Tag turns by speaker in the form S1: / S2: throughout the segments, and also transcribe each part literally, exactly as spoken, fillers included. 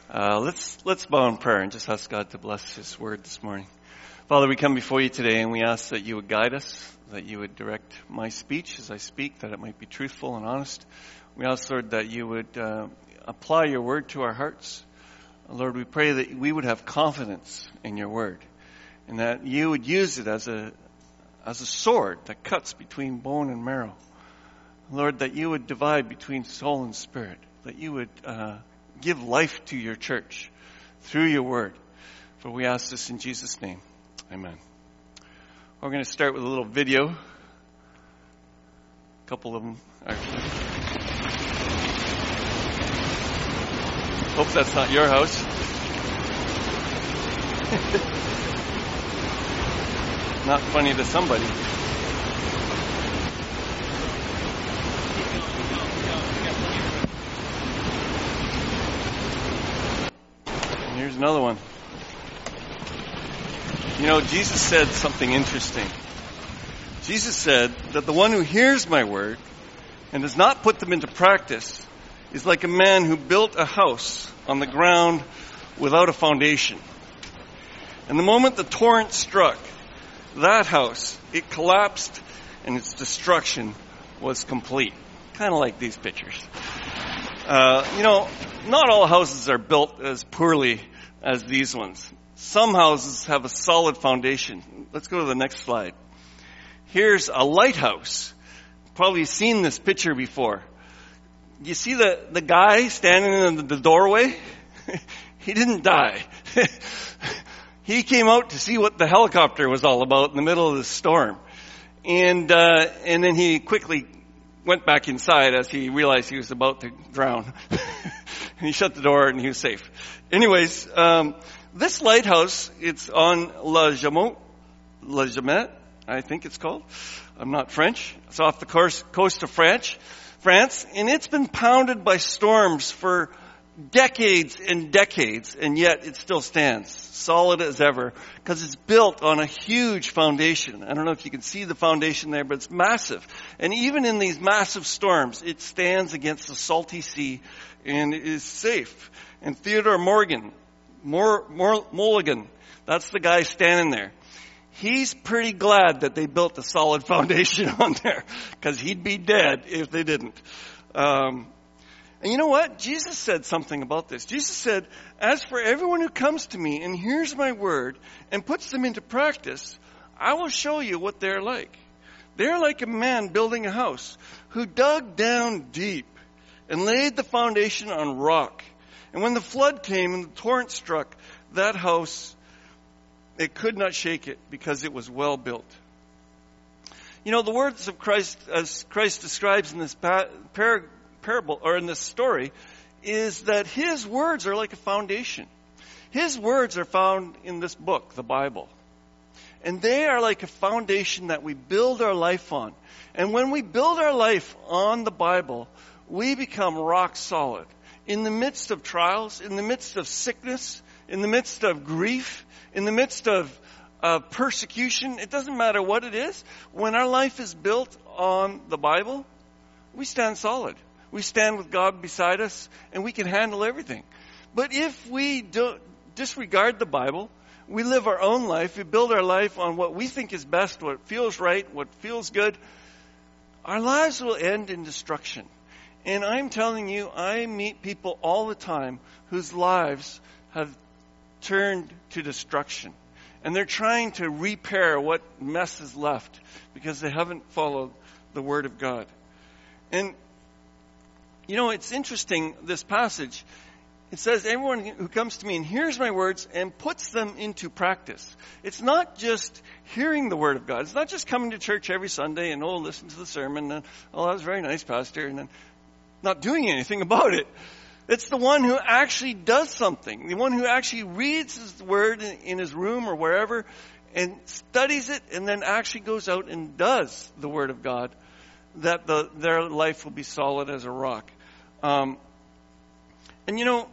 S1: Uh, let's let's bow in prayer and just ask God to bless His word this morning. Father, we come before you today and we ask that you would guide us, that you would direct my speech as I speak, that it might be truthful and honest. We ask, Lord, that you would uh, apply your word to our hearts. Lord, we pray that we would have confidence in your word and that you would use it as a as a sword that cuts between bone and marrow. Lord, that you would divide between soul and spirit, that you would uh, give life to your church through your word. For we ask this in Jesus' name. Amen. We're going to start with a little video. A couple of them, actually. Hope that's not your house. Not funny to somebody. And here's another one. You know, Jesus said something interesting. Jesus said that the one who hears my word and does not put them into practice is like a man who built a house on the ground without a foundation. And the moment the torrent struck that house, it collapsed and its destruction was complete. Kind of like these pictures. Uh, you know, not all houses are built as poorly as these ones. Some houses have a solid foundation. Let's go to the next slide. Here's a lighthouse. Probably seen this picture before. You see the, the guy standing in the doorway? He didn't die. He came out to see what the helicopter was all about in the middle of the storm. And uh, and then he quickly went back inside as he realized he was about to drown. And he shut the door and he was safe. Anyways, um, this lighthouse, it's on La Jamot, La Jamette, I think it's called. I'm not French. It's off the coast, coast of France, France, and it's been pounded by storms for decades and decades, and yet it still stands solid as ever because it's built on a huge foundation. I don't know if you can see the foundation there, but it's massive. And even in these massive storms, it stands against the salty sea and it is safe. And Theodore Morgan, Mor- Mor- Mulligan, that's the guy standing there. He's pretty glad that they built a solid foundation on there because he'd be dead if they didn't. Um, And you know what? Jesus said something about this. Jesus said, as for everyone who comes to me and hears my word and puts them into practice, I will show you what they're like. They're like a man building a house who dug down deep and laid the foundation on rock. And when the flood came and the torrent struck that house, it could not shake it because it was well built. You know, the words of Christ, as Christ describes in this paragraph, parable or in this story, is that his words are like a foundation. His words are found in this book, the Bible. And they are like a foundation that we build our life on. And when we build our life on the Bible, we become rock solid. In the midst of trials, in the midst of sickness, in the midst of grief, in the midst of uh, persecution, it doesn't matter what it is. When our life is built on the Bible, we stand solid. We stand with God beside us, and we can handle everything. But if we do disregard the Bible, we live our own life, we build our life on what we think is best, what feels right, what feels good, our lives will end in destruction. And I'm telling you, I meet people all the time whose lives have turned to destruction. And they're trying to repair what mess is left because they haven't followed the Word of God. And you know, it's interesting, this passage. It says, everyone who comes to me and hears my words and puts them into practice. It's not just hearing the word of God. It's not just coming to church every Sunday and, oh, listen to the sermon. And, oh, that was very nice, Pastor. And then not doing anything about it. It's the one who actually does something. The one who actually reads his word in, in his room or wherever and studies it and then actually goes out and does the word of God. That the, their life will be solid as a rock. Um, and you know,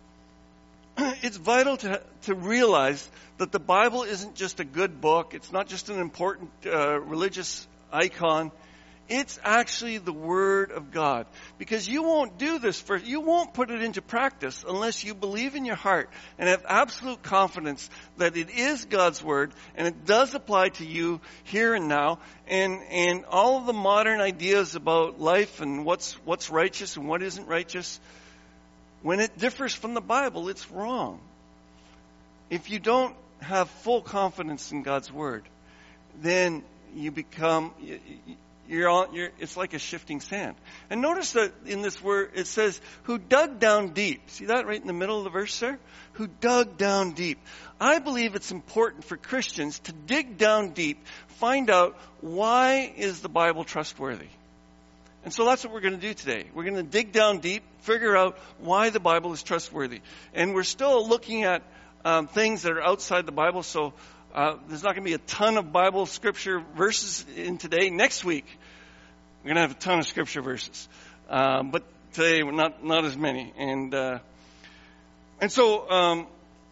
S1: it's vital to to realize that the Bible isn't just a good book. It's not just an important uh, religious icon. It's actually the Word of God. Because you won't do this for, you won't put it into practice unless you believe in your heart and have absolute confidence that it is God's Word and it does apply to you here and now. And, and all of the modern ideas about life and what's, what's righteous and what isn't righteous, when it differs from the Bible, it's wrong. If you don't have full confidence in God's Word, then you become, you're on, you're, it's like a shifting sand. And notice that in this word, it says, who dug down deep. See that right in the middle of the verse there? Who dug down deep. I believe it's important for Christians to dig down deep, find out why is the Bible trustworthy. And so that's what we're going to do today. We're going to dig down deep, figure out why the Bible is trustworthy. And we're still looking at um, things that are outside the Bible, so uh, there's not going to be a ton of Bible scripture verses in today. Next week, we're going to have a ton of scripture verses. Um, but today, not not as many. And uh, and so, um,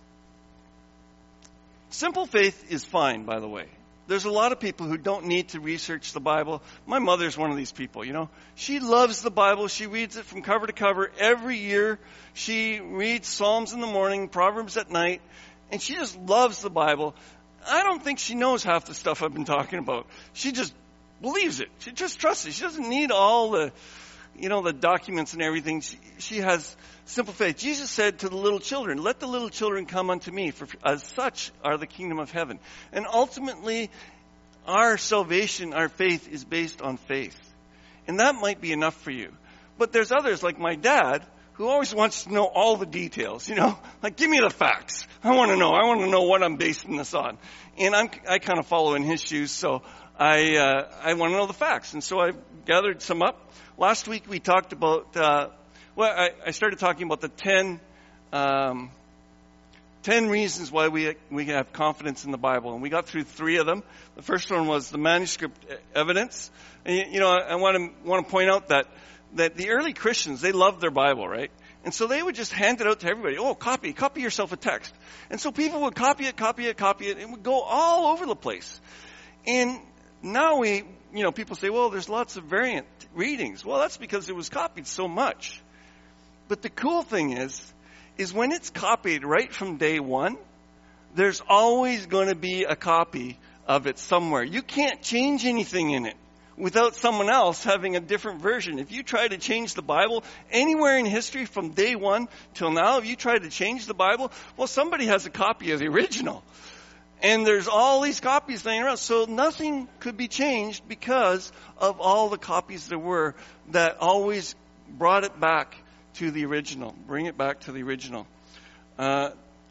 S1: simple faith is fine, by the way. There's a lot of people who don't need to research the Bible. My mother's one of these people, you know. She loves the Bible. She reads it from cover to cover every year. She reads Psalms in the morning, Proverbs at night, and she just loves the Bible. I don't think she knows half the stuff I've been talking about. She just believes it. She just trusts it. She doesn't need all the, you know, the documents and everything. She, she has simple faith. Jesus said to the little children, let the little children come unto me, for as such are the kingdom of heaven. And ultimately, our salvation, our faith is based on faith. And that might be enough for you. But there's others, like my dad, who always wants to know all the details, you know? Like, give me the facts. I want to know. I want to know what I'm basing this on. And I'm, I kind of follow in his shoes, so I uh, I want to know the facts. And so I gathered some up. Last week we talked about... Uh, Well, I, I started talking about the ten, um, ten reasons why we we have confidence in the Bible, and we got through three of them. The first one was the manuscript evidence, and you, you know I, I want to want to point out that that the early Christians, they loved their Bible, right? And so they would just hand it out to everybody. Oh, copy, copy yourself a text, and so people would copy it, copy it, copy it, and it would go all over the place. And now we, you know, people say, well, there's lots of variant readings. Well, that's because it was copied so much. But the cool thing is, is when it's copied right from day one, there's always going to be a copy of it somewhere. You can't change anything in it without someone else having a different version. If you try to change the Bible anywhere in history from day one till now, if you try to change the Bible, well, somebody has a copy of the original. And there's all these copies laying around. So nothing could be changed because of all the copies there were that always brought it back to the original. Bring it back to the original. Uh,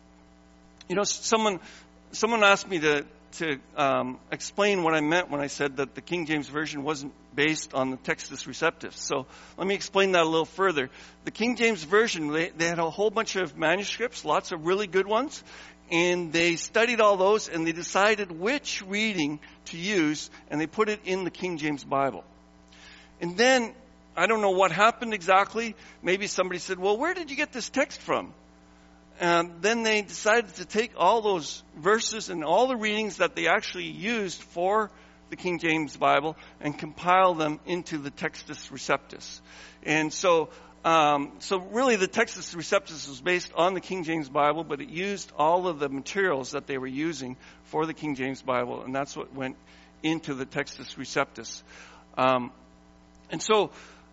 S1: you know, someone someone asked me to to um, explain what I meant when I said that the King James Version wasn't based on the Textus Receptus. So let me explain that a little further. The King James Version, they, they had a whole bunch of manuscripts, lots of really good ones, and they studied all those, and they decided which reading to use, and they put it in the King James Bible. And then, I don't know what happened exactly. Maybe somebody said, well, where did you get this text from? And then they decided to take all those verses and all the readings that they actually used for the King James Bible and compile them into the Textus Receptus. And so, um, so really the Textus Receptus was based on the King James Bible, but it used all of the materials that they were using for the King James Bible, and that's what went into the Textus Receptus. Um, and so,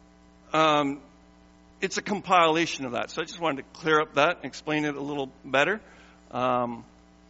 S1: um, it's a compilation of that. So I just wanted to clear up that and explain it a little better. Um,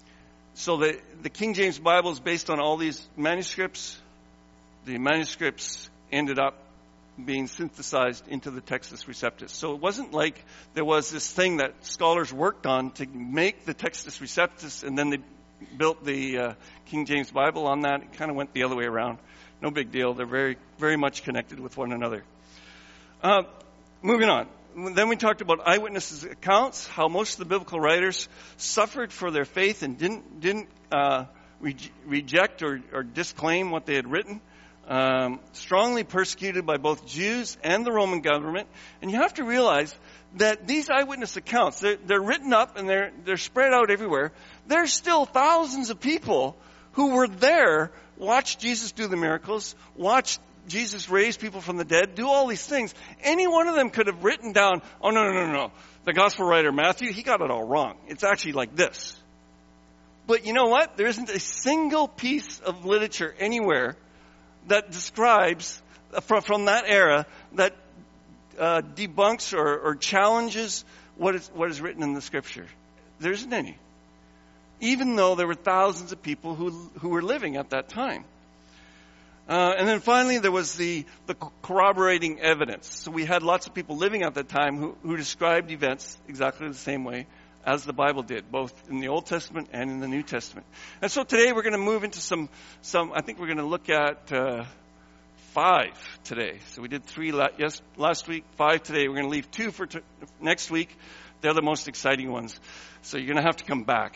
S1: so the, the King James Bible is based on all these manuscripts. The manuscripts ended up being synthesized into the Textus Receptus. So it wasn't like there was this thing that scholars worked on to make the Textus Receptus and then they built the uh, King James Bible on that. It kind of went the other way around. No big deal. They're very, very much connected with one another. Uh, Moving on. Then we talked about eyewitnesses' accounts, how most of the biblical writers suffered for their faith and didn't didn't uh, re- reject or, or disclaim what they had written. Um, strongly persecuted by both Jews and the Roman government. And you have to realize that these eyewitness accounts, they're, they're written up and they're they're spread out everywhere. There's still thousands of people who were there, watched Jesus do the miracles, watched Jesus raised people from the dead, do all these things. Any one of them could have written down, oh, no, no, no, no. The gospel writer Matthew, he got it all wrong. It's actually like this. But you know what? There isn't a single piece of literature anywhere that describes, from, from that era, that uh, debunks or, or challenges what is, what is written in the Scripture. There isn't any. Even though there were thousands of people who who were living at that time. Uh, and then finally, there was the, the corroborating evidence. So we had lots of people living at that time who, who described events exactly the same way as the Bible did, both in the Old Testament and in the New Testament. And so today we're going to move into some, some I think we're going to look at uh, five today. So we did three la- yes, last week, five today. We're going to leave two for t- next week. They're the most exciting ones. So you're going to have to come back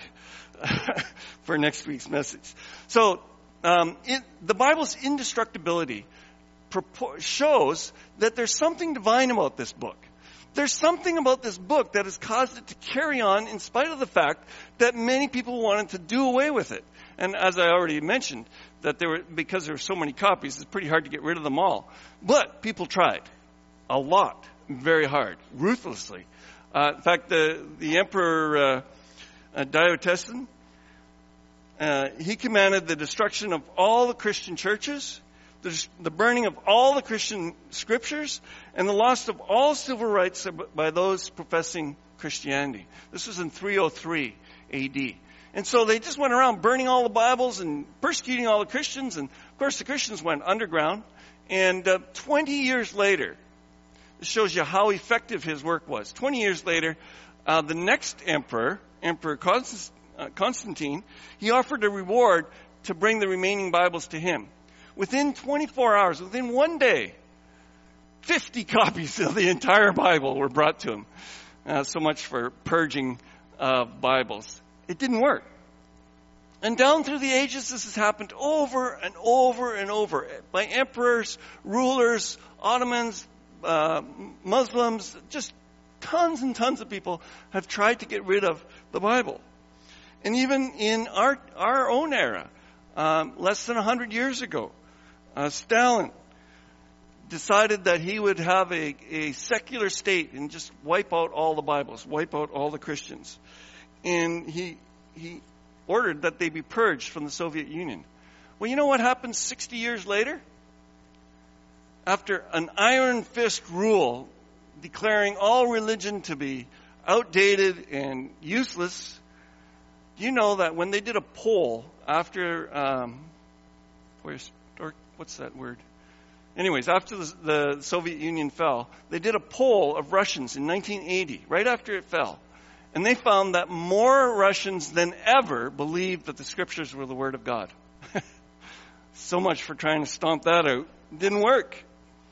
S1: for next week's message. So um, it, the Bible's indestructibility purport, shows that there's something divine about this book. There's something about this book that has caused it to carry on in spite of the fact that many people wanted to do away with it. And as I already mentioned, that there were, because there were so many copies, it's pretty hard to get rid of them all. But people tried a lot, very hard, ruthlessly. Uh, in fact, the, the Emperor uh, uh, Diocletian, uh, he commanded the destruction of all the Christian churches, the, the burning of all the Christian scriptures, and the loss of all civil rights by those professing Christianity. This was in three oh three A D. And so they just went around burning all the Bibles and persecuting all the Christians. And, of course, the Christians went underground. And uh, twenty years later, this shows you how effective his work was. twenty years later, uh, the next emperor, Emperor Const- uh, Constantine, he offered a reward to bring the remaining Bibles to him. Within twenty-four hours, within one day, fifty copies of the entire Bible were brought to him. Uh, so much for purging uh, Bibles. It didn't work. And down through the ages, this has happened over and over and over by emperors, rulers, Ottomans, uh, Muslims. Just tons and tons of people have tried to get rid of the Bible. And even in our our own era, um, less than one hundred years ago, uh, Stalin decided that he would have a, a secular state and just wipe out all the Bibles, wipe out all the Christians. And he he ordered that they be purged from the Soviet Union. Well, you know what happened sixty years later? After an iron fist rule declaring all religion to be outdated and useless, do you know that when they did a poll after, um, where's, or what's that word? Anyways, after the, the Soviet Union fell, they did a poll of Russians in nineteen eighty, right after it fell. And they found that more Russians than ever believed that the scriptures were the word of God. So much for trying to stomp that out. It didn't work.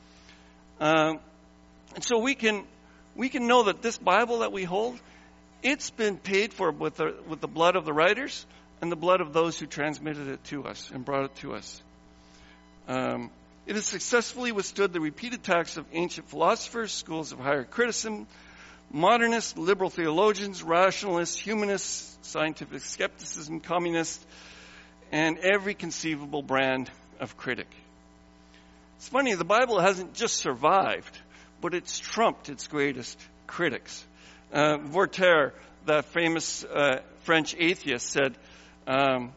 S1: Uh, and so we can we can know that this Bible that we hold, it's been paid for with the, with the blood of the writers and the blood of those who transmitted it to us and brought it to us. Um, it has successfully withstood the repeated attacks of ancient philosophers, schools of higher criticism, modernists, liberal theologians, rationalists, humanists, scientific skepticism, communists, and every conceivable brand of critic. It's funny, the Bible hasn't just survived, but it's trumped its greatest critics. Uh, Voltaire, the famous uh, French atheist, said, um,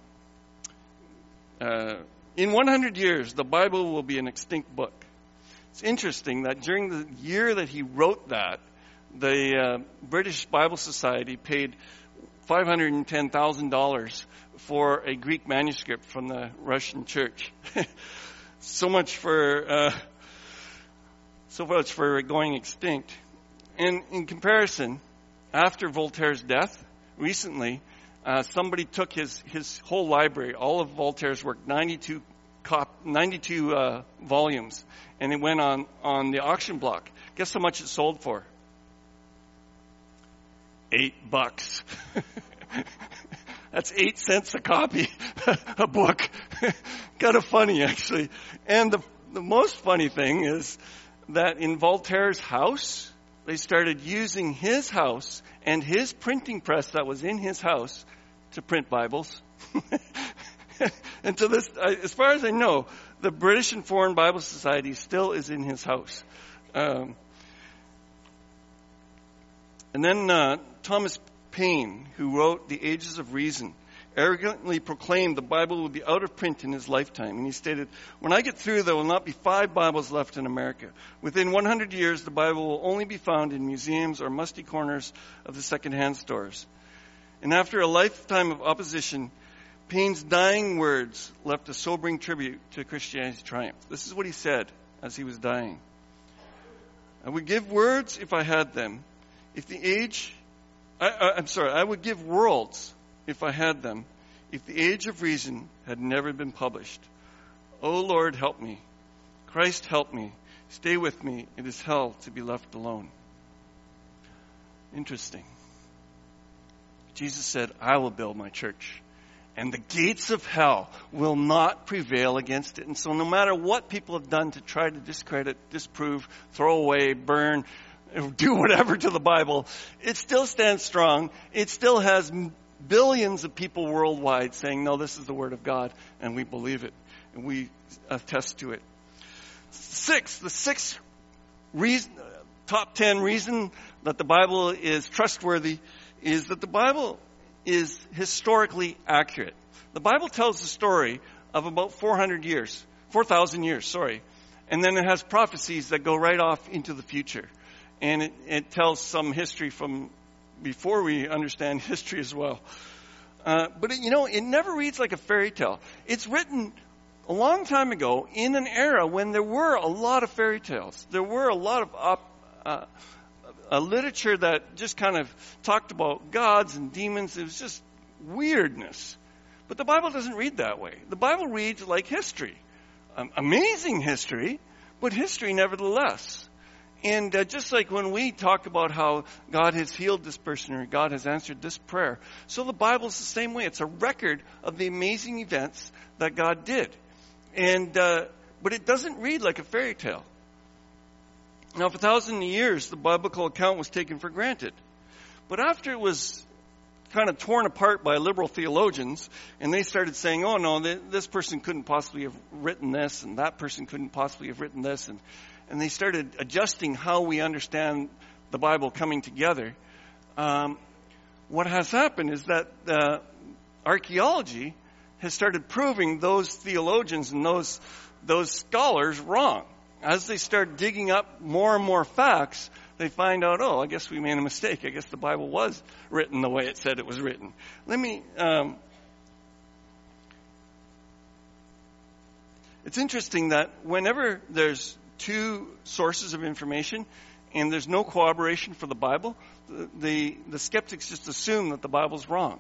S1: uh, in one hundred years, the Bible will be an extinct book. It's interesting that during the year that he wrote that, the uh, British Bible Society paid five hundred ten thousand dollars for a Greek manuscript from the Russian church. so much for uh, so much for going extinct. And in comparison, after Voltaire's death, recently, uh, somebody took his, his whole library, all of Voltaire's work, ninety-two, cop, ninety-two uh, volumes, and it went on, on the auction block. Guess how much it sold for? Eight bucks. That's eight cents a copy, a book. Kind of funny, actually. And the, the most funny thing is that in Voltaire's house, they started using his house and his printing press that was in his house to print Bibles. And to this, as far as I know, the British and Foreign Bible Society still is in his house. Um, and then uh, Thomas Paine, who wrote The Ages of Reason, arrogantly proclaimed the Bible would be out of print in his lifetime. And he stated, "When I get through, there will not be five Bibles left in America. Within one hundred years, the Bible will only be found in museums or musty corners of the second-hand stores." And after a lifetime of opposition, Paine's dying words left a sobering tribute to Christianity's triumph. This is what he said as he was dying. "I would give words if I had them. If the age, I, I, I'm sorry, I would give worlds if I had them, if the Age of Reason had never been published. O Lord, help me. Christ, help me. Stay with me. It is hell to be left alone." Interesting. Jesus said, "I will build my church, and the gates of hell will not prevail against it." And so no matter what people have done to try to discredit, disprove, throw away, burn, do whatever to the Bible, it still stands strong. It still has billions of people worldwide saying, "No, this is the Word of God," and we believe it, and we attest to it. Six, the sixth reason, top ten reason that the Bible is trustworthy is that the Bible is historically accurate. The Bible tells the story of about four hundred years, four thousand years, sorry, and then it has prophecies that go right off into the future, and it, it tells some history from before we understand history as well. Uh, but, it, you know, it never reads like a fairy tale. It's written a long time ago in an era when there were a lot of fairy tales. There were a lot of op, uh, a literature that just kind of talked about gods and demons. It was just weirdness. But the Bible doesn't read that way. The Bible reads like history. Um, amazing history, but history nevertheless. And uh, just like when we talk about how God has healed this person or God has answered this prayer, so the Bible's the same way. It's a record of the amazing events that God did. And uh, but it doesn't read like a fairy tale. Now, for a thousand years, the biblical account was taken for granted. But after it was kind of torn apart by liberal theologians, and they started saying, "Oh, no, this person couldn't possibly have written this, and that person couldn't possibly have written this," and and they started adjusting how we understand the Bible coming together. Um, what has happened is that uh, archaeology has started proving those theologians and those those scholars wrong. As they start digging up more and more facts, they find out, oh, I guess we made a mistake. I guess the Bible was written the way it said it was written. Let me... Um, it's interesting that whenever there's two sources of information and there's no corroboration for the Bible, the, the, the skeptics just assume that the Bible's wrong.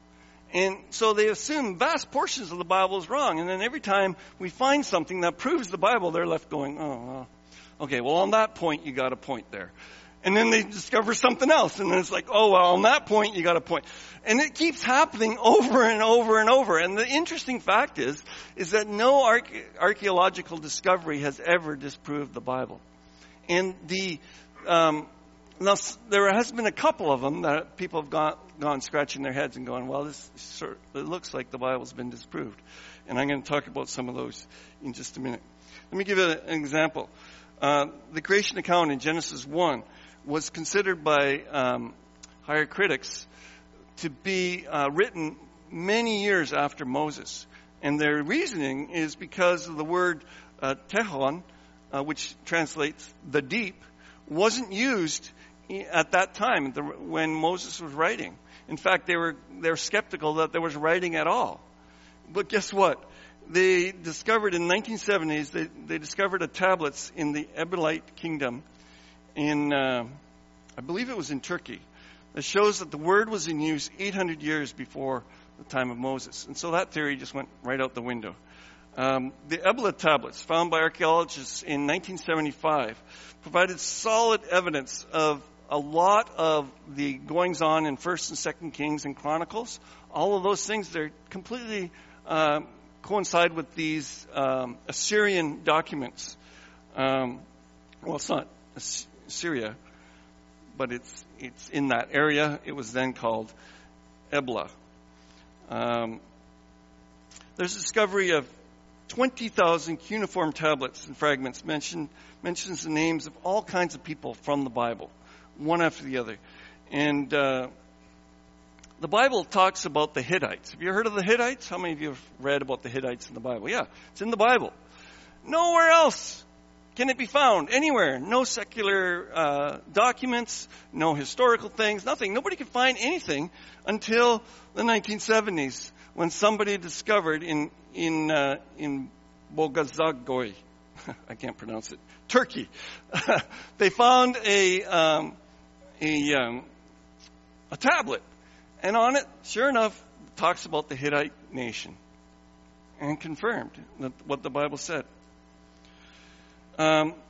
S1: And so they assume vast portions of the Bible is wrong. And then every time we find something that proves the Bible, they're left going, oh, well, okay, well, on that point, you got a point there. And then they discover something else. And then it's like, oh, well, on that point, you got a point. And it keeps happening over and over and over. And the interesting fact is, is that no arche- archaeological discovery has ever disproved the Bible. And the, um, now, there has been a couple of them that people have gone, gone scratching their heads and going, well, this sort of, it looks like the Bible's been disproved. And I'm going to talk about some of those in just a minute. Let me give you an example. Uh, the creation account in Genesis one was considered by um, higher critics to be uh, written many years after Moses. And their reasoning is because of the word uh, tehon, uh, which translates the deep, wasn't used at that time the, when Moses was writing. In fact, they were they were skeptical that there was writing at all. But guess what? They discovered in the nineteen seventies, they, they discovered a tablets in the Ebelite kingdom in, uh, I believe it was in Turkey, that shows that the word was in use eight hundred years before the time of Moses. And so that theory just went right out the window. Um, the Ebla tablets, found by archaeologists in nineteen seventy-five, provided solid evidence of a lot of the goings-on in First and Second Kings and Chronicles. All of those things, they're completely um, coincide with these um, Assyrian documents. Um, well, it's not Assyria, but it's it's in that area. It was then called Ebla. Um, there's a discovery of twenty thousand cuneiform tablets and fragments mention, mentions the names of all kinds of people from the Bible, one after the other. And uh, the Bible talks about the Hittites. Have you heard of the Hittites? How many of you have read about the Hittites in the Bible? Yeah, it's in the Bible. Nowhere else can it be found, anywhere. No secular uh, documents, no historical things, nothing. Nobody could find anything until the nineteen seventies, when somebody discovered in in uh, in Bogazagoy, I can't pronounce it, Turkey, they found a um, a um, a tablet, and on it, sure enough, it talks about the Hittite nation, and confirmed that what the Bible said. Um,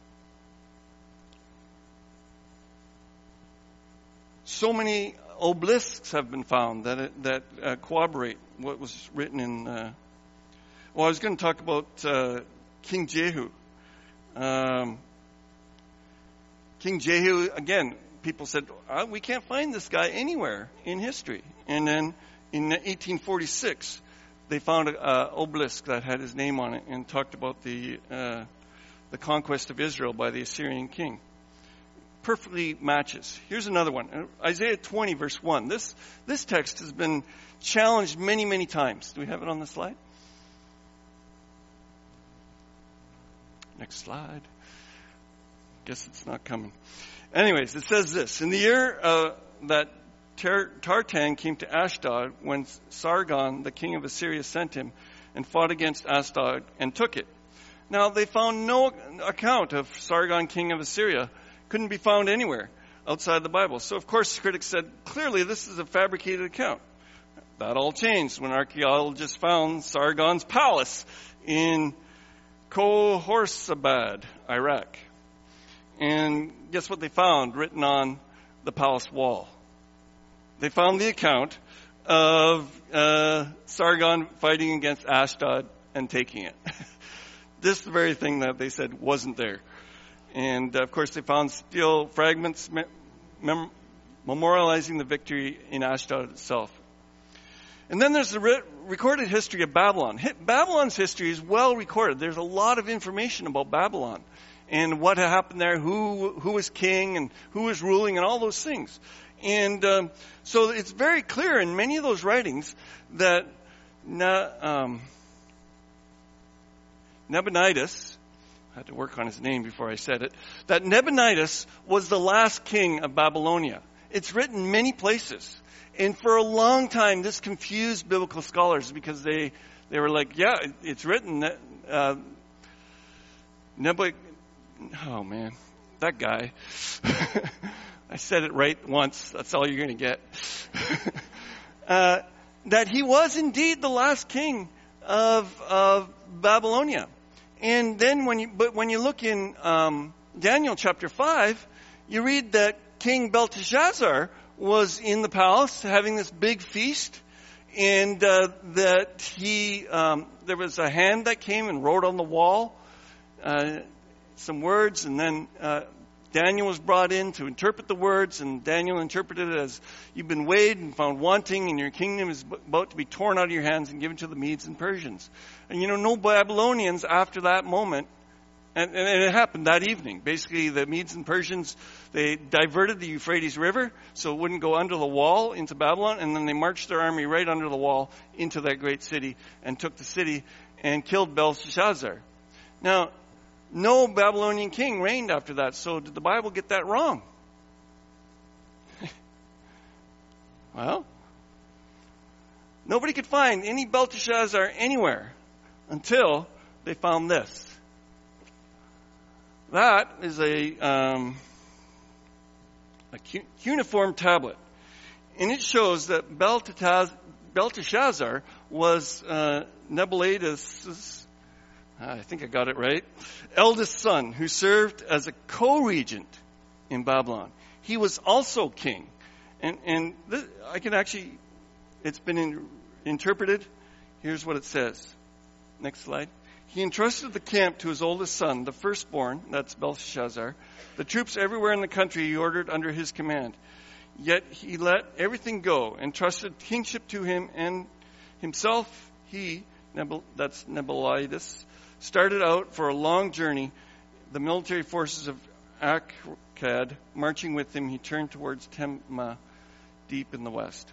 S1: so many obelisks have been found that it, that uh, corroborate what was written in. Uh, well, I was going to talk about uh, King Jehu. Um, King Jehu, again, people said, oh, we can't find this guy anywhere in history. And then in eighteen forty-six, they found an obelisk that had his name on it and talked about the uh, the conquest of Israel by the Assyrian king. Perfectly matches. Here's another one. Isaiah twenty, verse one. This, this text has been challenged many, many times. Do we have it on the slide? Next slide. Guess it's not coming. Anyways, it says this. In the year uh, that Tar- Tartan came to Ashdod, when Sargon, the king of Assyria, sent him and fought against Ashdod and took it. Now, they found no account of Sargon, king of Assyria. Couldn't be found anywhere outside the Bible. So, of course, critics said, clearly this is a fabricated account. That all changed when archaeologists found Sargon's palace in Khorsabad, Iraq. And guess what they found written on the palace wall? They found the account of uh, Sargon fighting against Ashdod and taking it. This is the very thing that they said wasn't there. And, uh, of course, they found steel fragments mem- memorializing the victory in Ashdod itself. And then there's the re- recorded history of Babylon. Hi- Babylon's history is well recorded. There's a lot of information about Babylon and what happened there, who who was king and who was ruling and all those things. And um, so it's very clear in many of those writings that na- um, Nabonidus, I had to work on his name before I said it, that Nabonidus was the last king of Babylonia. It's written many places. And for a long time, this confused biblical scholars because they, they were like, yeah, it's written that uh, Nebuchadnezzar, oh man, that guy. I said it right once. That's all you're going to get. uh, that he was indeed the last king of, of Babylonia. And then when you, but when you look in um, Daniel chapter five, you read that King Belteshazzar was in the palace having this big feast, and uh, that he um, there was a hand that came and wrote on the wall uh, some words, and then uh, Daniel was brought in to interpret the words, and Daniel interpreted it as, you've been weighed and found wanting, and your kingdom is about to be torn out of your hands and given to the Medes and Persians. And you know, no Babylonians after that moment, and, and it happened that evening. Basically, the Medes and Persians, they diverted the Euphrates River so it wouldn't go under the wall into Babylon, and then they marched their army right under the wall into that great city and took the city and killed Belshazzar. Now, no Babylonian king reigned after that. So did the Bible get that wrong? Well, nobody could find any Belteshazzar anywhere until they found this. That is a, um, a cuneiform tablet. And it shows that Belteshazzar was uh, Nabonidus' I think I got it right, eldest son, who served as a co-regent in Babylon. He was also king. And, and this, I can actually, it's been in, interpreted. Here's what it says. Next slide. He entrusted the camp to his oldest son, the firstborn, that's Belshazzar. The troops everywhere in the country he ordered under his command. Yet he let everything go and trusted kingship to him, and himself he Nebul, that's Nebulitis, started out for a long journey. The military forces of Akkad marching with him, he turned towards Tema, deep in the west.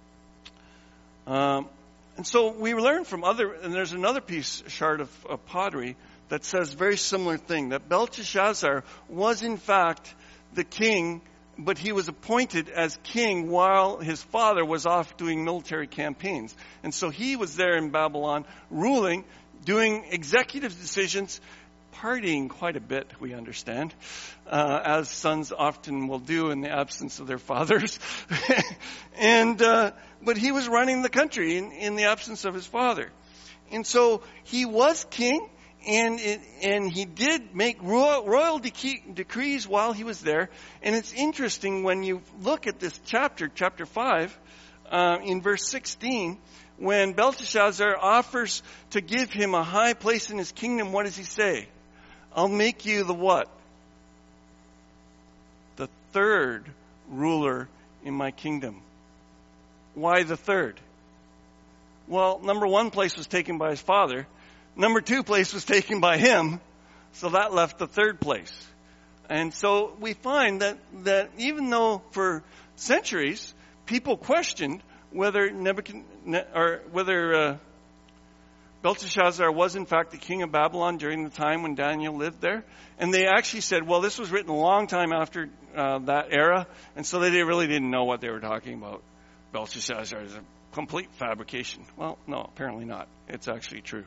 S1: Um, and so we learn from other, and there's another piece, shard of, of pottery, that says a very similar thing, that Belteshazzar was in fact the king, but he was appointed as king while his father was off doing military campaigns. And so he was there in Babylon, ruling, doing executive decisions, partying quite a bit, we understand, uh, as sons often will do in the absence of their fathers. and uh, But he was running the country in, in the absence of his father. And so he was king, and it, and he did make royal, royal dec- decrees while he was there. And it's interesting when you look at this chapter, chapter five, uh, in verse sixteen, when Belteshazzar offers to give him a high place in his kingdom, what does he say? I'll make you the what? The third ruler in my kingdom. Why the third? Well, number one place was taken by his father. Number two place was taken by him. So that left the third place. And so we find that, that even though for centuries people questioned whether Nebuchadnezzar, or whether uh, Belteshazzar was in fact the king of Babylon during the time when Daniel lived there. And they actually said, well, this was written a long time after uh, that era, and so they really didn't know what they were talking about. Belteshazzar is a complete fabrication. Well, no, apparently not. It's actually true.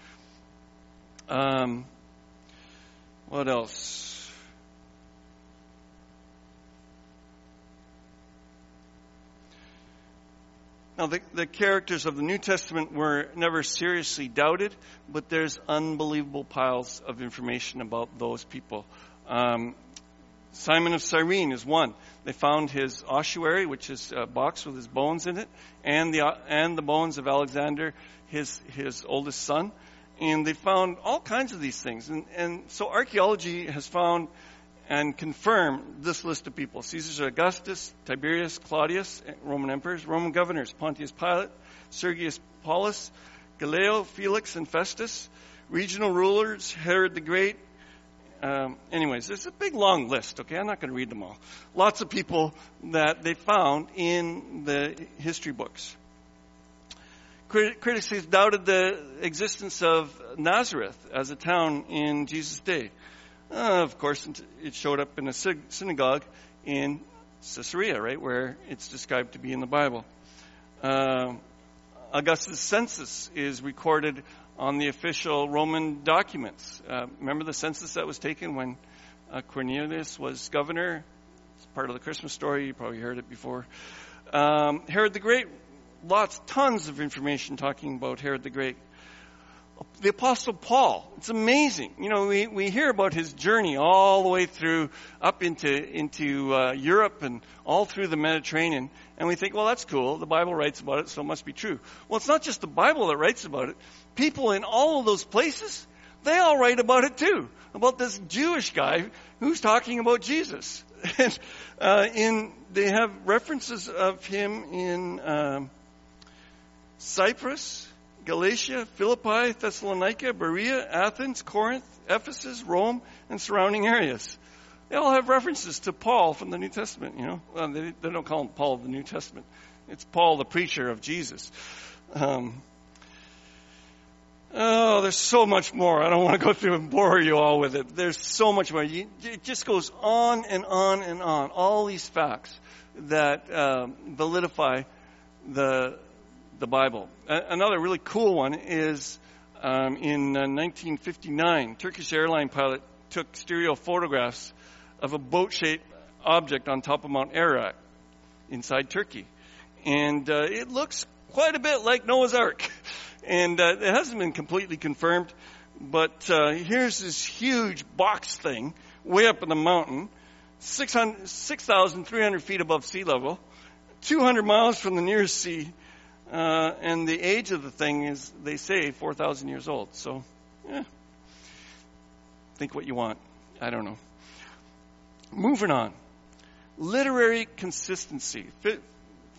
S1: Um, what else? Now, the, the characters of the New Testament were never seriously doubted, but there's unbelievable piles of information about those people. Um, Simon of Cyrene is one. They found his ossuary, which is a box with his bones in it, and the and the bones of Alexander, his his oldest son. And they found all kinds of these things. And, and so archaeology has found and confirmed this list of people. Caesar Augustus, Tiberius, Claudius, Roman emperors, Roman governors, Pontius Pilate, Sergius Paulus, Galileo, Felix, and Festus, regional rulers, Herod the Great. Um, anyways, it's a big long list, okay? I'm not going to read them all. Lots of people that they found in the history books. Critics have doubted the existence of Nazareth as a town in Jesus' day. Uh, of course, it showed up in a synagogue in Caesarea, right, where it's described to be in the Bible. Uh, Augustus' census is recorded on the official Roman documents. Uh, remember the census that was taken when uh, Cornelius was governor? It's part of the Christmas story. You probably heard it before. Um, Herod the Great, lots, tons of information talking about Herod the Great. The Apostle Paul, it's amazing. You know, we, we hear about his journey all the way through, up into, into uh, Europe and all through the Mediterranean. And we think, well, that's cool. The Bible writes about it, so it must be true. Well, it's not just the Bible that writes about it. People in all of those places, they all write about it too. About this Jewish guy who's talking about Jesus. and, uh, in, they have references of him in um, Cyprus, Galatia, Philippi, Thessalonica, Berea, Athens, Corinth, Ephesus, Rome, and surrounding areas. They all have references to Paul from the New Testament, you know. Well, they, they don't call him Paul of the New Testament. It's Paul, the preacher of Jesus. Um, oh, there's so much more. I don't want to go through and bore you all with it. There's so much more. You, it just goes on and on and on. All these facts that um, validify the the Bible. Another really cool one is um, in uh, nineteen fifty-nine, Turkish airline pilot took stereo photographs of a boat-shaped object on top of Mount Ararat inside Turkey. And uh, it looks quite a bit like Noah's Ark. And uh, it hasn't been completely confirmed, but uh, here's this huge box thing way up in the mountain, six thousand three hundred feet above sea level, two hundred miles from the nearest sea. Uh, and the age of the thing is, they say, four thousand years old. So, yeah. Think what you want. I don't know. Moving on. Literary consistency.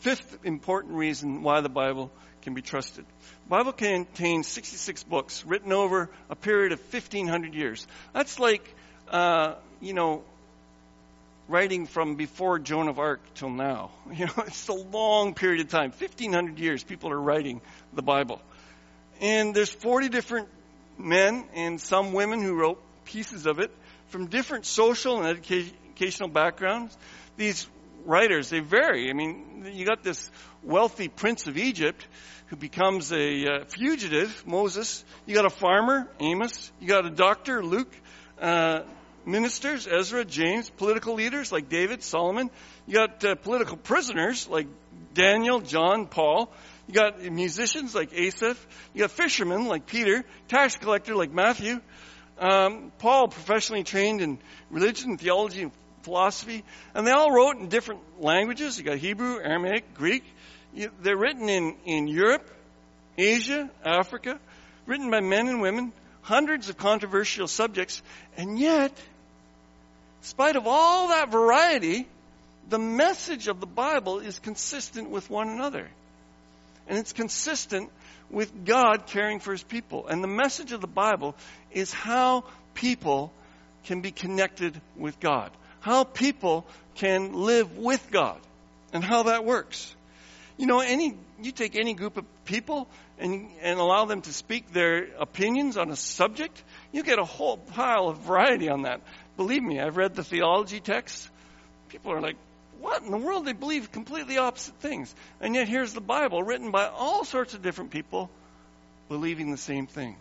S1: Fifth important reason why the Bible can be trusted. The Bible contains sixty-six books written over a period of fifteen hundred years. That's like, uh, you know, writing from before Joan of Arc till now. You know, it's a long period of time. fifteen hundred years people are writing the Bible. And there's forty different men and some women who wrote pieces of it from different social and educational backgrounds. These writers, they vary. I mean, you got this wealthy prince of Egypt who becomes a uh, fugitive, Moses. You got a farmer, Amos. You got a doctor, Luke. Uh, ministers, Ezra, James. Political leaders like David, Solomon. You got uh, political prisoners like Daniel, John, Paul. You got musicians like Asaph. You got fishermen like Peter. Tax collector like Matthew. Um, Paul, professionally trained in religion, theology, and philosophy. And they all wrote in different languages. You got Hebrew, Aramaic, Greek. You, they're written in, in Europe, Asia, Africa. Written by men and women. Hundreds of controversial subjects. And yet, in spite of all that variety, the message of the Bible is consistent with one another. And it's consistent with God caring for his people. And the message of the Bible is how people can be connected with God. How people can live with God. And how that works. You know, any you take any group of people and, and allow them to speak their opinions on a subject, you get a whole pile of variety on that. Believe me, I've read the theology texts. People are like, what in the world? They believe completely opposite things. And yet here's the Bible written by all sorts of different people believing the same thing.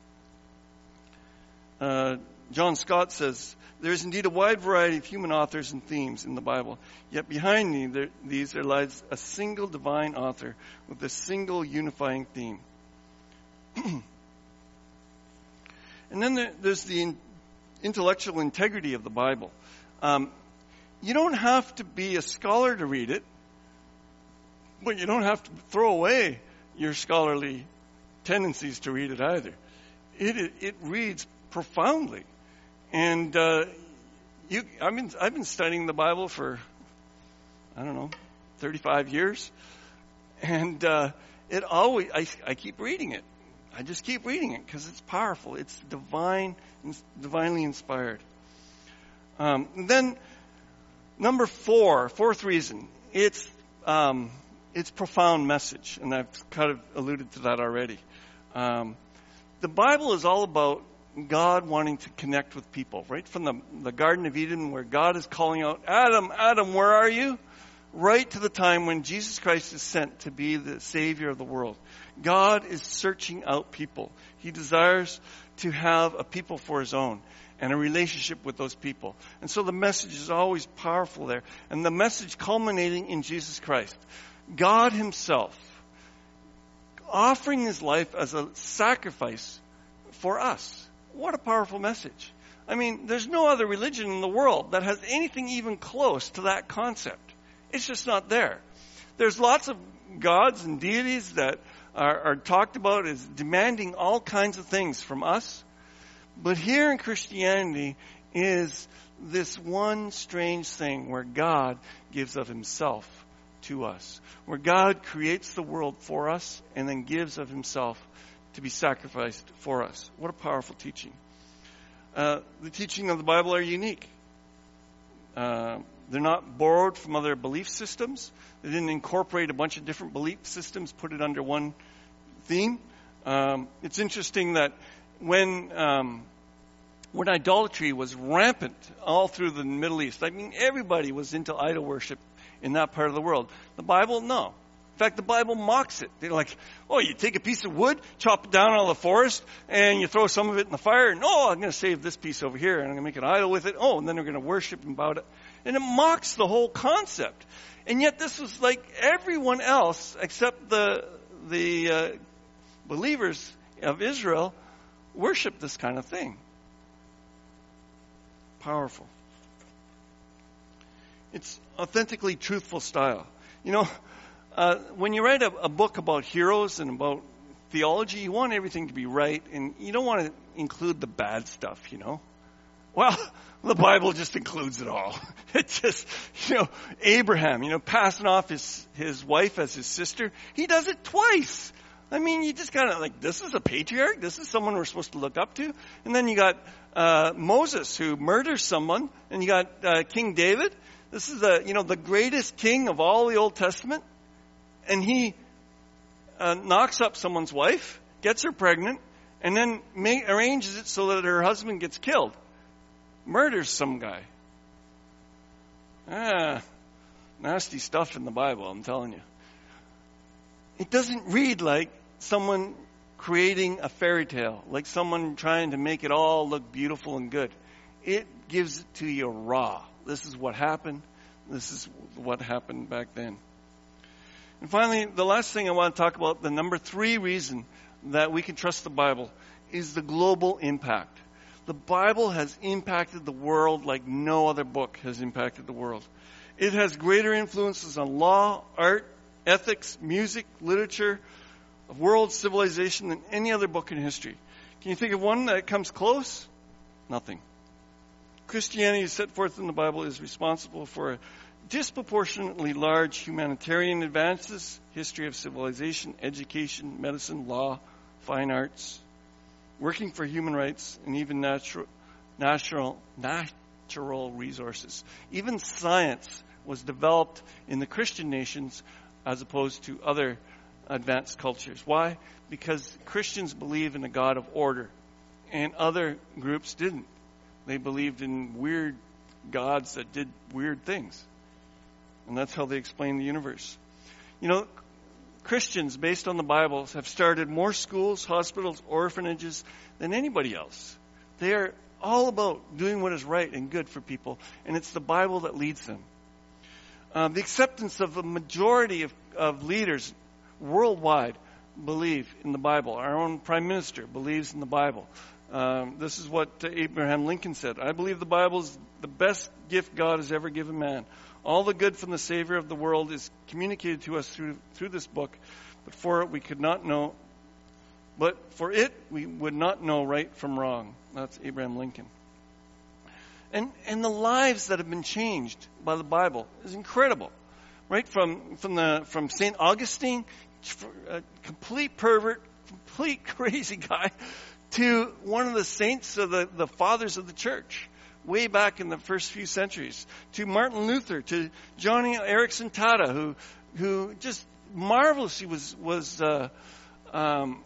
S1: Uh, John Scott says, there is indeed a wide variety of human authors and themes in the Bible. Yet behind me, there, these there lies a single divine author with a single unifying theme. And then there, there's the in, intellectual integrity of the Bible. Um, You don't have to be a scholar to read it, but you don't have to throw away your scholarly tendencies to read it either. It it, it reads profoundly, and uh, you. I've been I've been studying the Bible for I don't know thirty-five years, and uh, it always I I keep reading it. I just keep reading it because it's powerful. It's divine, it's divinely inspired. Um, and then. Number four, fourth reason, it's um, it's profound message, and I've kind of alluded to that already. Um, the Bible is all about God wanting to connect with people, right from the, the Garden of Eden, where God is calling out, Adam, Adam, where are you? Right to the time when Jesus Christ is sent to be the Savior of the world. God is searching out people. He desires to have a people for his own. And a relationship with those people. And so the message is always powerful there. And the message culminating in Jesus Christ. God himself offering his life as a sacrifice for us. What a powerful message. I mean, there's no other religion in the world that has anything even close to that concept. It's just not there. There's lots of gods and deities that are, are talked about as demanding all kinds of things from us. But here in Christianity is this one strange thing where God gives of himself to us. Where God creates the world for us and then gives of himself to be sacrificed for us. What a powerful teaching. Uh, the teaching of the Bible are unique. Uh, they're not borrowed from other belief systems. They didn't incorporate a bunch of different belief systems, put it under one theme. Um, it's interesting that When um, when idolatry was rampant all through the Middle East, I mean, everybody was into idol worship in that part of the world. The Bible, no. In fact, the Bible mocks it. They're like, oh, you take a piece of wood, chop it down out of the forest, and you throw some of it in the fire, and oh, I'm going to save this piece over here, and I'm going to make an idol with it. Oh, and then they're going to worship and bow to it. And it mocks the whole concept. And yet this was like everyone else except the the uh, believers of Israel worship this kind of thing. Powerful. It's authentically truthful style. You know, uh, when you write a, a book about heroes and about theology, you want everything to be right, and you don't want to include the bad stuff, you know. Well, The Bible just includes it all. It just, you know, Abraham, you know, passing off his, his wife as his sister. He does it twice. I mean, you just kind of like, this is a patriarch? This is someone we're supposed to look up to? And then you got uh, Moses, who murders someone. And you got uh, King David. This is the, you know, the greatest king of all the Old Testament. And he uh, knocks up someone's wife, gets her pregnant, and then may, arranges it so that her husband gets killed. Murders some guy. Ah, nasty stuff in the Bible, I'm telling you. It doesn't read like someone creating a fairy tale, like someone trying to make it all look beautiful and good. It gives it to you raw. This is what happened. This is what happened back then. And finally, the last thing I want to talk about, the number three reason that we can trust the Bible, is the global impact. The Bible has impacted the world like no other book has impacted the world. It has greater influences on law, art, ethics, music, literature, world civilization than any other book in history. Can you think of one that comes close? Nothing. Christianity is set forth in the Bible is responsible for a disproportionately large humanitarian advances, history of civilization, education, medicine, law, fine arts, working for human rights, and even natural, natural, natural resources. Even science was developed in the Christian nations as opposed to other advanced cultures. Why? Because Christians believe in a God of order, and other groups didn't. They believed in weird gods that did weird things. And that's how they explain the universe. You know, Christians, based on the Bible, have started more schools, hospitals, orphanages than anybody else. They are all about doing what is right and good for people, and it's the Bible that leads them. Uh, the acceptance of a majority of, of leaders worldwide believe in the Bible. Our own Prime Minister believes in the Bible. Um, this is what uh, Abraham Lincoln said. I believe the Bible is the best gift God has ever given man. All the good from the Savior of the world is communicated to us through through this book, but for it we could not know. But for it we would not know right from wrong. That's Abraham Lincoln. And and the lives that have been changed by the Bible is incredible, right? From from the from Saint Augustine, a complete pervert, complete crazy guy, to one of the saints of the, the fathers of the church, way back in the first few centuries, to Martin Luther, to Johnny Erickson Tada, who who just marvelously was was uh, um,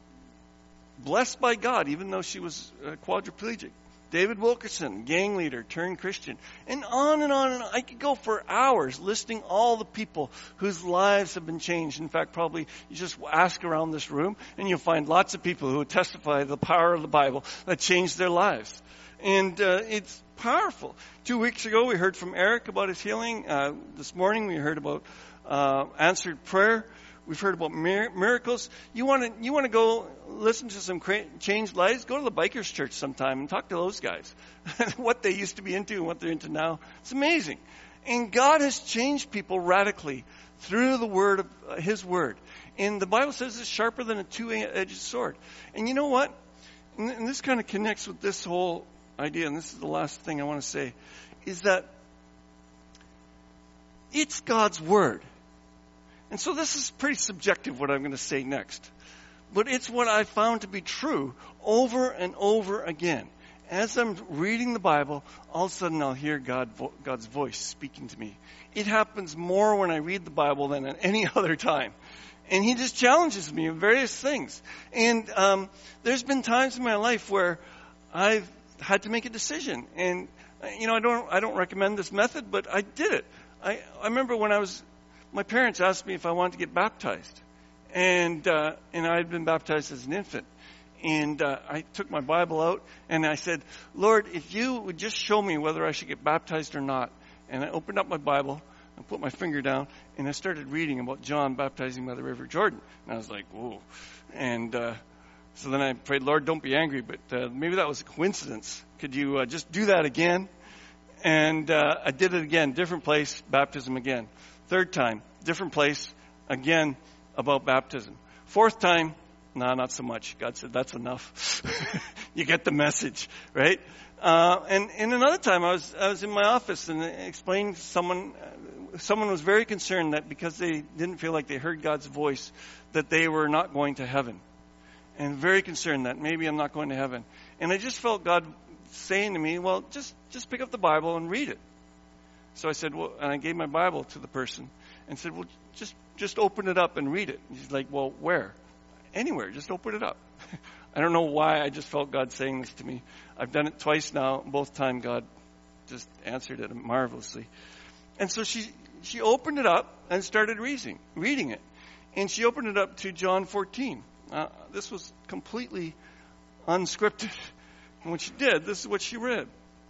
S1: blessed by God, even though she was uh, quadriplegic. David Wilkerson, gang leader turned Christian. And on and on and on. I could go for hours listing all the people whose lives have been changed. In fact, probably you just ask around this room and you'll find lots of people who testify the power of the Bible that changed their lives. And uh, it's powerful. Two weeks ago we heard from Eric about his healing. Uh, this morning we heard about uh, answered prayer. We've heard about mir- miracles. You want to you want to go listen to some cra- changed lives? Go to the Bikers Church sometime and talk to those guys. What they used to be into and what they're into now. It's amazing. And God has changed people radically through the word of uh, His word. And the Bible says it's sharper than a two-edged sword. And you know what? And, and this kind of connects with this whole idea, and this is the last thing I want to say, is that it's God's word. And so this is pretty subjective, what I'm going to say next. But it's what I found to be true over and over again. As I'm reading the Bible, all of a sudden I'll hear God, God's voice speaking to me. It happens more when I read the Bible than at any other time. And He just challenges me in various things. And um, there's been times in my life where I've had to make a decision. And, you know, I don't I don't recommend this method, but I did it. I, I remember when I was... My parents asked me if I wanted to get baptized, and uh, and I had been baptized as an infant, and uh, I took my Bible out and I said, Lord, if you would just show me whether I should get baptized or not. And I opened up my Bible and put my finger down, and I started reading about John baptizing by the River Jordan, and I was like, whoa. And uh, so then I prayed, Lord, don't be angry, but uh, maybe that was a coincidence. Could you uh, just do that again? And uh, I did it again, different place, baptism again. Third time, different place, again, about baptism. Fourth time, no, nah, not so much. God said, that's enough. you get the message, right? Uh, and, and another time I was, I was in my office and explained to someone, uh, someone was very concerned that because they didn't feel like they heard God's voice, that they were not going to heaven. And very concerned that maybe I'm not going to heaven. And I just felt God saying to me, well, just, just pick up the Bible and read it. So I said, well, and I gave my Bible to the person and said, well, just, just open it up and read it. And she's like, well, where? Anywhere, just open it up. I don't know why, I just felt God saying this to me. I've done it twice now. Both times God just answered it marvelously. And so she she opened it up and started reading, reading it. And she opened it up to John fourteen. Uh, this was completely unscripted. And when she did, this is what she read.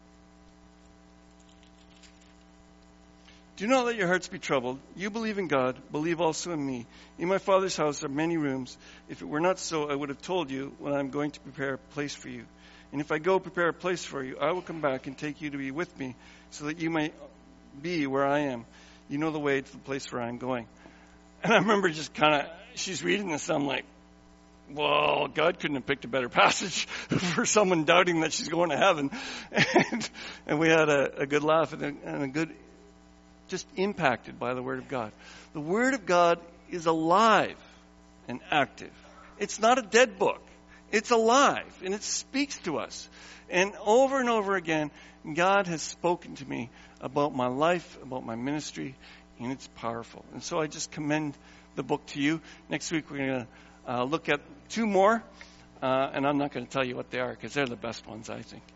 S1: Do not let your hearts be troubled. You believe in God, believe also in me. In my Father's house are many rooms. If it were not so, I would have told you when I'm going to prepare a place for you. And if I go prepare a place for you, I will come back and take you to be with me, so that you may be where I am. You know the way to the place where I'm going. And I remember just kind of, she's reading this, and I'm like, well, God couldn't have picked a better passage for someone doubting that she's going to heaven. And, and we had a, a good laugh and a, and a good, just impacted by the Word of God. The Word of God is alive and active. It's not a dead book. It's alive, and it speaks to us. And over and over again, God has spoken to me about my life, about my ministry, and it's powerful. And so I just commend the book to you. Next week we're going to uh, look at two more, uh, and I'm not going to tell you what they are because they're the best ones, I think.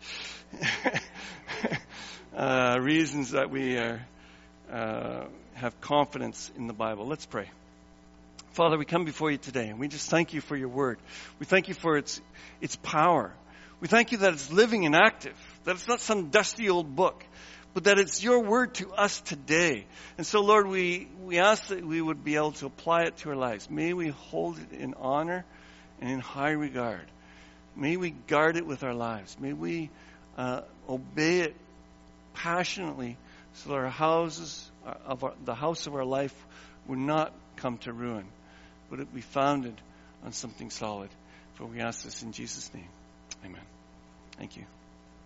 S1: uh, reasons that we are, uh, have confidence in the Bible. Let's pray. Father, we come before you today, and we just thank you for your word. We thank you for its its power. We thank you that it's living and active, that it's not some dusty old book, but that it's your word to us today. And so, Lord, we, we ask that we would be able to apply it to our lives. May we hold it in honor and in high regard. May we guard it with our lives. May we uh, obey it passionately so that our houses, of our, the house of our life, would not come to ruin, but it be founded on something solid. For we ask this in Jesus' name. Amen. Thank you.